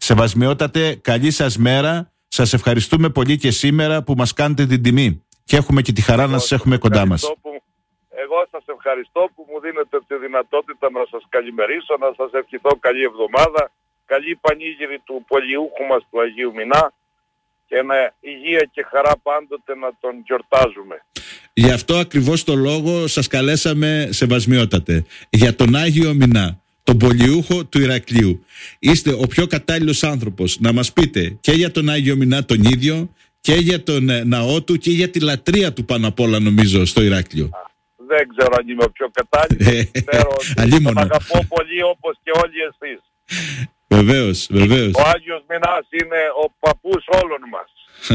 Σεβασμιότατε, καλή σας μέρα. Σας ευχαριστούμε πολύ και σήμερα που μας κάνετε την τιμή. Και έχουμε και τη χαρά να σας έχουμε κοντά μας. Εγώ σας ευχαριστώ που μου δίνετε τη δυνατότητα να σας καλημερίσω, να σας ευχηθώ καλή εβδομάδα, καλή πανήγυρη του πολιούχου μας του Αγίου Μινά και υγεία και χαρά πάντοτε να τον γιορτάζουμε. Γι' αυτό ακριβώς το λόγο σας καλέσαμε, Σεβασμιότατε, για τον Άγιο Μινά, τον πολιούχο του Ηρακλείου. Είστε ο πιο κατάλληλος άνθρωπος να μας πείτε και για τον Άγιο Μινά τον ίδιο και για τον ναό του και για τη λατρεία του πάνω απ' όλα, νομίζω, στο Ηράκλειο. Δεν ξέρω αν είμαι ο πιο κατάλληλος. Ξέρω ότι τον αγαπώ πολύ όπως και όλοι εσείς. Βεβαίως, βεβαίως. Ο Άγιος Μινάς είναι ο παππούς όλων μας.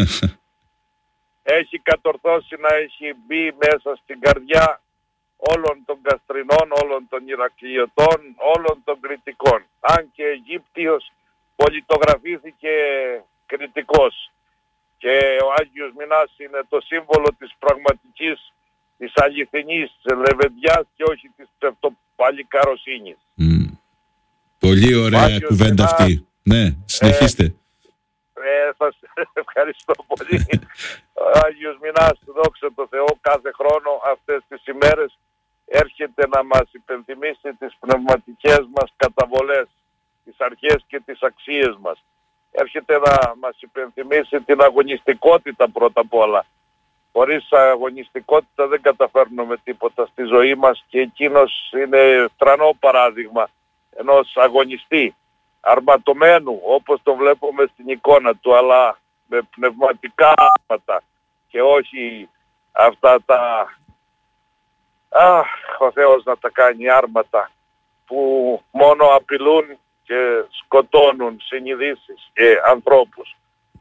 Έχει κατορθώσει να έχει μπει μέσα στην καρδιά όλων των Καστρινών, όλων των Ηρακλειωτών, όλων των Κρητικών. Αν και Αιγύπτιος πολιτογραφήθηκε Κρητικός. Και ο Άγιος Μινάς είναι το σύμβολο της πραγματικής, της αληθινής λεβεντιάς και όχι της ψευτοπαλικαροσύνης. Πολύ ωραία κουβέντα αυτή. Ναι, συνεχίστε. Σας ευχαριστώ πολύ. Ο Άγιος Μινάς, δόξα τω Θεώ, κάθε χρόνο αυτές τις ημέρες έρχεται να μας υπενθυμίσει τις πνευματικές μας καταβολές, τις αρχές και τις αξίες μας. Έρχεται να μας υπενθυμίσει την αγωνιστικότητα πρώτα απ' όλα. Χωρίς αγωνιστικότητα δεν καταφέρνουμε τίποτα στη ζωή μας και εκείνος είναι τρανό παράδειγμα ενός αγωνιστή, αρματωμένου όπως το βλέπουμε στην εικόνα του, αλλά με πνευματικά άρματα και όχι αυτά τα ο Θεός να τα κάνει άρματα που μόνο απειλούν και σκοτώνουν συνειδήσεις και ανθρώπους.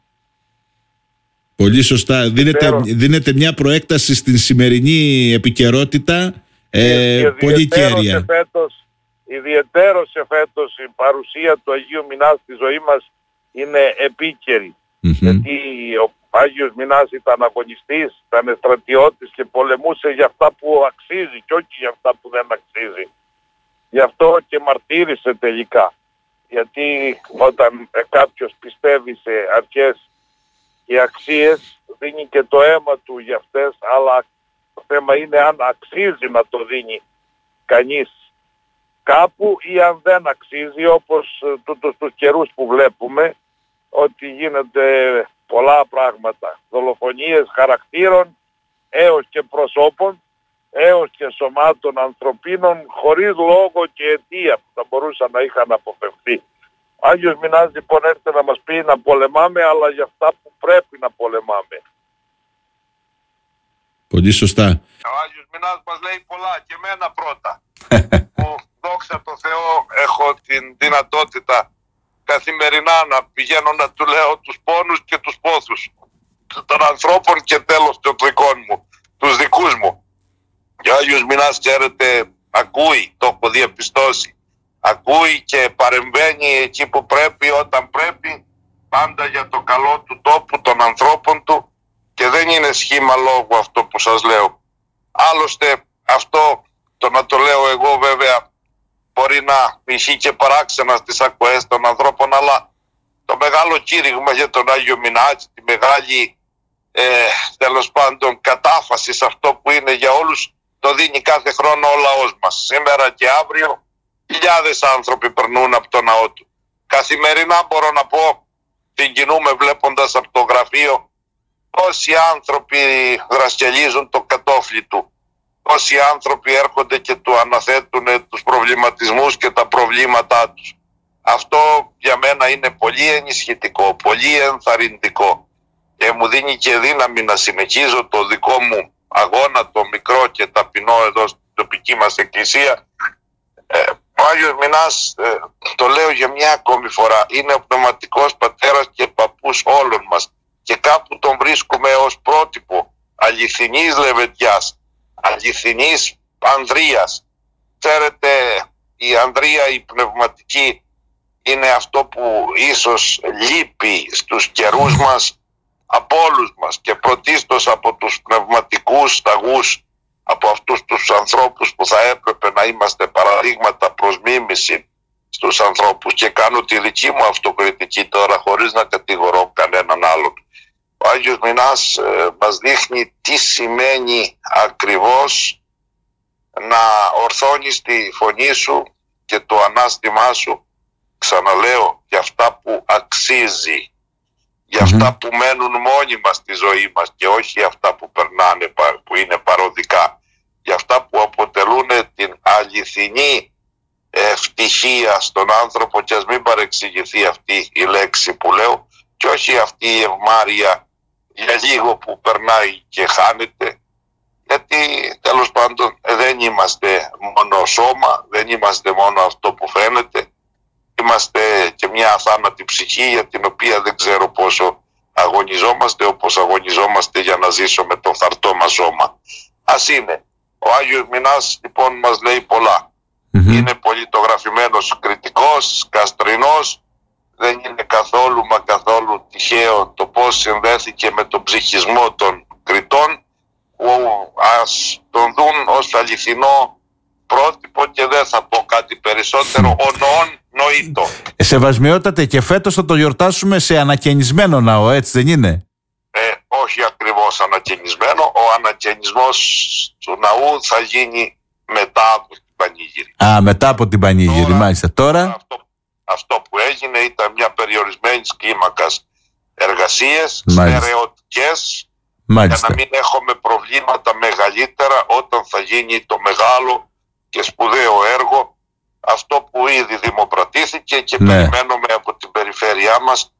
Πολύ σωστά. Δίνεται μια προέκταση στην σημερινή επικαιρότητα πολύ κέρια. Ιδιαιτέρως εφέτος η παρουσία του Αγίου Μινά στη ζωή μας είναι επίκαιρη. Γιατί ο Άγιος Μινάς ήταν αγωνιστής, ήταν στρατιώτης και πολεμούσε για αυτά που αξίζει και όχι για αυτά που δεν αξίζει. Γι' αυτό και μαρτύρησε τελικά. Γιατί όταν κάποιος πιστεύει σε αρχές και αξίες δίνει και το αίμα του για αυτές, αλλά το θέμα είναι αν αξίζει να το δίνει κανείς κάπου ή αν δεν αξίζει, όπως τους καιρούς που βλέπουμε ότι γίνονται πολλά πράγματα, δολοφονίες χαρακτήρων έως και προσώπων έως και σωμάτων ανθρωπίνων χωρίς λόγο και αιτία που θα μπορούσαν να είχαν αποφευθεί. Ο Άγιος Μινάς λοιπόν έρχεται να μας πει να πολεμάμε, αλλά για αυτά που πρέπει να πολεμάμε. Πολύ σωστά. Ο Άγιος Μινάς μας λέει πολλά και εμένα πρώτα. Που δόξα τω Θεώ έχω την δυνατότητα καθημερινά να πηγαίνω να του λέω τους πόνους και τους πόθους των ανθρώπων και τέλος των δικών μου, τους δικούς μου. Και ο Άγιος Μινάς, ξέρετε, ακούει, το έχω διαπιστώσει. Ακούει και παρεμβαίνει εκεί που πρέπει, όταν πρέπει, πάντα για το καλό του τόπου, των ανθρώπων του, και δεν είναι σχήμα λόγου αυτό που σας λέω. Άλλωστε αυτό το να το λέω εγώ βέβαια μπορεί να ισχύει και παράξενα στις ακοές των ανθρώπων, αλλά το μεγάλο κήρυγμα για τον Άγιο Μινά, τη μεγάλη τέλος πάντων κατάφαση σε αυτό που είναι για όλους, το δίνει κάθε χρόνο ο λαός μας. Σήμερα και αύριο χιλιάδες άνθρωποι περνούν από το ναό του. Καθημερινά μπορώ να πω, συγκινούμε βλέποντας από το γραφείο πόσοι άνθρωποι δρασκελίζουν το κατόφλι του. Πόσοι άνθρωποι έρχονται και του αναθέτουν τους προβληματισμούς και τα προβλήματά τους. Αυτό για μένα είναι πολύ ενισχυτικό, πολύ ενθαρρυντικό και μου δίνει και δύναμη να συνεχίζω το δικό μου αγώνα, το μικρό και ταπεινό εδώ στην τοπική μας εκκλησία. Ο Άγιος Μινάς, το λέω για μια ακόμη φορά, είναι ο πνευματικός πατέρας και παππούς όλων μας και κάπου τον βρίσκουμε ως πρότυπο αληθινής λεβεντιάς, αληθινής ανδρείας. Ξέρετε, η ανδρεία, η πνευματική, είναι αυτό που ίσως λείπει στους καιρούς μας από όλους μας και πρωτίστως από τους πνευματικούς σταγούς, από αυτούς τους ανθρώπους που θα έπρεπε να είμαστε παραδείγματα προς μίμηση στους ανθρώπους και κάνω τη δική μου αυτοκριτική τώρα χωρίς να κατηγορώ κανέναν άλλον. Ο Άγιος Μινάς μας δείχνει τι σημαίνει ακριβώς να ορθώνεις τη φωνή σου και το ανάστημά σου, ξαναλέω, για αυτά που αξίζει, για αυτά που μένουν μόνιμα στη ζωή μας και όχι αυτά που περνάνε, που είναι παροδικά, για αυτά που αποτελούν την αληθινή ευτυχία στον άνθρωπο, και ας μην παρεξηγηθεί αυτή η λέξη που λέω, και όχι αυτή η ευμάρεια για λίγο που περνάει και χάνεται, γιατί τέλος πάντων δεν είμαστε μόνο σώμα, δεν είμαστε μόνο αυτό που φαίνεται, είμαστε και μια αθάνατη ψυχή για την οποία δεν ξέρω πόσο αγωνιζόμαστε, όπως αγωνιζόμαστε για να ζήσουμε το φθαρτό μας σώμα. Ας είναι. Ο Άγιος Μινάς λοιπόν μας λέει πολλά. Είναι πολιτογραφημένος κριτικός, καστρινός, δεν είναι καθόλου μα καθόλου τυχαίο το πώς συνδέθηκε με τον ψυχισμό των κριτών, που ας τον δουν ως αληθινό πρότυπο και δεν θα πω κάτι περισσότερο, ονοών νοήτο. Σεβασμιότατε, και φέτος θα το γιορτάσουμε σε ανακαινισμένο ναό, έτσι δεν είναι? Όχι ακριβώς ανακαινισμένο, ο ανακαινισμός του ναού θα γίνει μετά από την Πανήγυρη. Μετά από την Πανήγυρη, μάλιστα. Τώρα αυτό που έγινε ήταν μια περιορισμένης κλίμακας εργασίες, στερεωτικές, για να μην έχουμε προβλήματα μεγαλύτερα όταν θα γίνει το μεγάλο και σπουδαίο έργο, αυτό που ήδη δημοπρατήθηκε και περιμένουμε από την περιφέρειά μας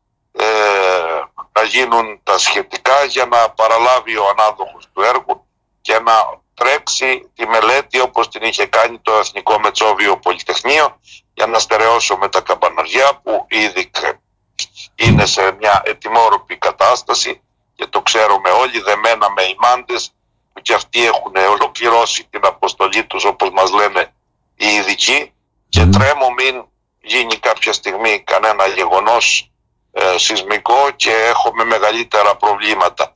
να γίνουν τα σχετικά για να παραλάβει ο ανάδοχος του έργου και να τρέξει τη μελέτη όπως την είχε κάνει το Εθνικό Μετσόβιο Πολυτεχνείο, για να στερεώσουμε τα καμπαναριά που ήδη είναι σε μια ετοιμόρροπη κατάσταση και το ξέρουμε όλοι, δεμένα με ημάντες που και αυτοί έχουν ολοκληρώσει την αποστολή τους όπως μας λένε οι ειδικοί, και τρέμω μην γίνει κάποια στιγμή κανένα γεγονός σεισμικό και έχουμε μεγαλύτερα προβλήματα.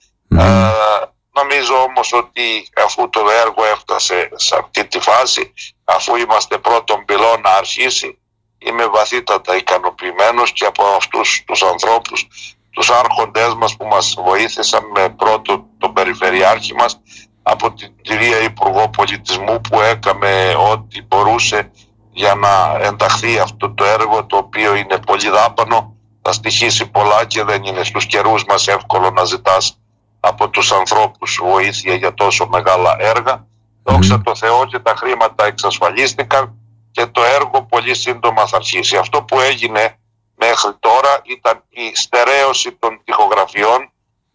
Νομίζω όμως ότι αφού το έργο έφτασε σε αυτή τη φάση, αφού είμαστε πρώτον πυλών να αρχίσει, είμαι βαθύτατα ικανοποιημένος και από αυτούς τους ανθρώπους, τους άρχοντές μας που μας βοήθησαν, με πρώτο τον Περιφερειάρχη μας, από την κυρία Υπουργό Πολιτισμού που έκαμε ό,τι μπορούσε για να ενταχθεί αυτό το έργο, το οποίο είναι πολύ δάπανο, θα στοιχήσει πολλά και δεν είναι στους καιρούς μας εύκολο να ζητάς από τους ανθρώπους βοήθεια για τόσο μεγάλα έργα. Δόξα τω Θεώ και τα χρήματα εξασφαλίστηκαν και το έργο πολύ σύντομα θα αρχίσει. Αυτό που έγινε μέχρι τώρα ήταν η στερέωση των τοιχογραφιών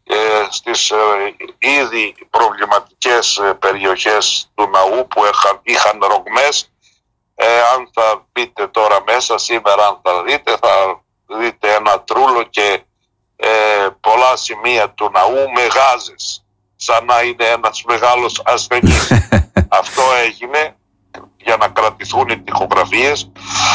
στις ήδη προβληματικές περιοχές του ναού που είχαν ρογμές. Αν θα μπείτε τώρα μέσα σήμερα, αν θα δείτε ένα τρούλο και πολλά σημεία του ναού με γάζες, σαν να είναι ένας μεγάλος ασθενής. Αυτό έγινε για να κρατηθούν οι τοιχογραφίες,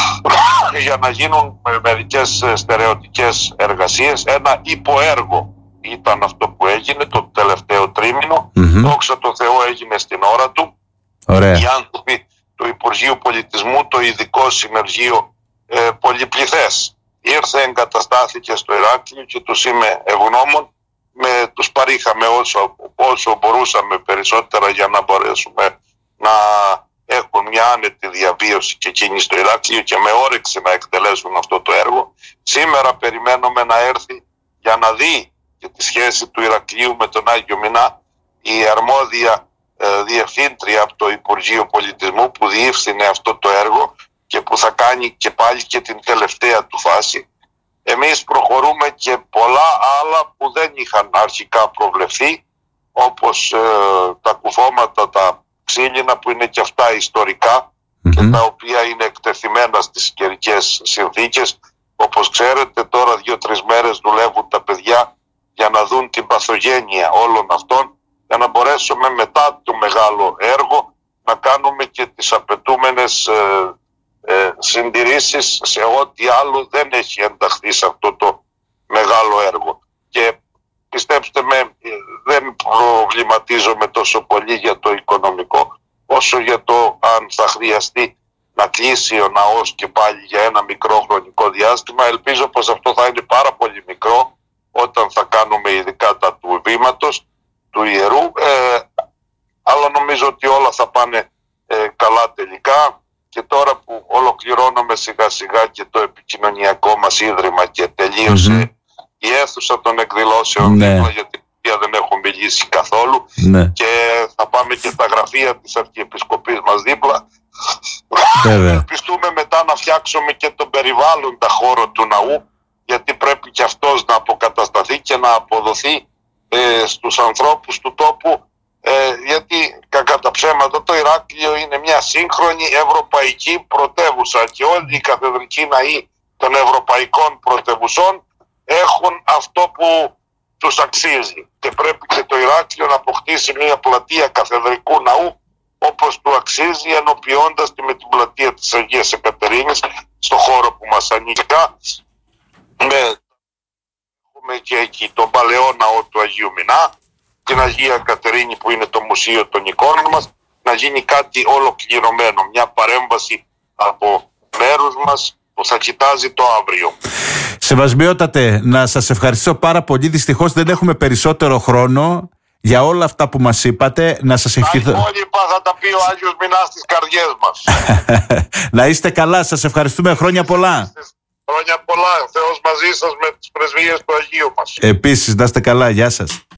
για να γίνουν μερικές στερεωτικές εργασίες. Ένα υποέργο ήταν αυτό που έγινε το τελευταίο τρίμηνο. Δόξα τω Θεώ έγινε στην ώρα του. Ωραία. Οι άνθρωποι του Υπουργείου Πολιτισμού, το ειδικό συνεργείο πολυπληθές, ήρθε, εγκαταστάθηκε στο Ηράκλειο και τους είμαι ευγνώμων. Τους παρήχαμε όσο μπορούσαμε περισσότερα για να μπορέσουμε να έχουν μια άνετη διαβίωση και εκείνοι στο Ηράκλειο και με όρεξη να εκτελέσουν αυτό το έργο. Σήμερα περιμένουμε να έρθει για να δει και τη σχέση του Ηρακλείου με τον Άγιο Μινά η αρμόδια διευθύντρια από το Υπουργείο Πολιτισμού που διεύθυνε αυτό το έργο και που θα κάνει και πάλι και την τελευταία του φάση. Εμείς προχωρούμε και πολλά άλλα που δεν είχαν αρχικά προβλεφθεί, όπως τα κουφώματα, τα ξύλινα που είναι και αυτά ιστορικά και τα οποία είναι εκτεθειμένα στις καιρικές συνθήκες. Όπως ξέρετε, τώρα 2-3 μέρες δουλεύουν τα παιδιά για να δουν την παθογένεια όλων αυτών, για να μπορέσουμε μετά το μεγάλο έργο να κάνουμε και τις απαιτούμενες συντηρήσεις σε ό,τι άλλο δεν έχει ενταχθεί σε αυτό το μεγάλο έργο. Και πιστέψτε με, δεν προβληματίζομαι τόσο πολύ για το οικονομικό όσο για το αν θα χρειαστεί να κλείσει ο ναός και πάλι για ένα μικρό χρονικό διάστημα. Ελπίζω πως αυτό θα είναι πάρα πολύ μικρό όταν θα κάνουμε ειδικά τα του βήματος, του ιερού, αλλά νομίζω ότι όλα θα πάνε καλά τελικά. Και τώρα που ολοκληρώνουμε σιγά σιγά και το επικοινωνιακό μας ίδρυμα και τελείωσε η αίθουσα των εκδηλώσεων, για την οποία δεν έχω μιλήσει καθόλου, και θα πάμε και τα γραφεία της Αρχιεπισκοπής μας δίπλα. Ελπιστούμε μετά να φτιάξουμε και τον περιβάλλοντα χώρο του ναού, γιατί πρέπει και αυτός να αποκατασταθεί και να αποδοθεί στους ανθρώπους του τόπου, γιατί κακά τα ψέματα το Ηράκλειο είναι μια σύγχρονη ευρωπαϊκή πρωτεύουσα και όλοι οι καθεδρικοί ναοί των ευρωπαϊκών πρωτεύουσών έχουν αυτό που τους αξίζει, και πρέπει και το Ηράκλειο να αποκτήσει μια πλατεία καθεδρικού ναού όπως του αξίζει, ενοποιώντας τη με την πλατεία της Αγίας Εκατερίνης στο χώρο που μας ανήκει. Έχουμε και εκεί τον παλαιό ναό του Αγίου Μινά, την Αγία Κατερίνη που είναι το μουσείο των εικόνων μας, να γίνει κάτι ολοκληρωμένο, μια παρέμβαση από μέρους μας που θα κοιτάζει το αύριο. Σεβασμιότατε, να σας ευχαριστήσω πάρα πολύ. Δυστυχώς δεν έχουμε περισσότερο χρόνο για όλα αυτά που μας είπατε. Να σας ευχηθώ. Τα υπόλοιπα θα τα πει ο Άγιος Μινάς στις καρδιές μας. Να είστε καλά, σας ευχαριστούμε. Χρόνια πολλά. Χρόνια πολλά. Ο Θεός μαζί σας με τις πρεσβείες του Αγίου μας. Επίσης, να είστε καλά. Γεια σας.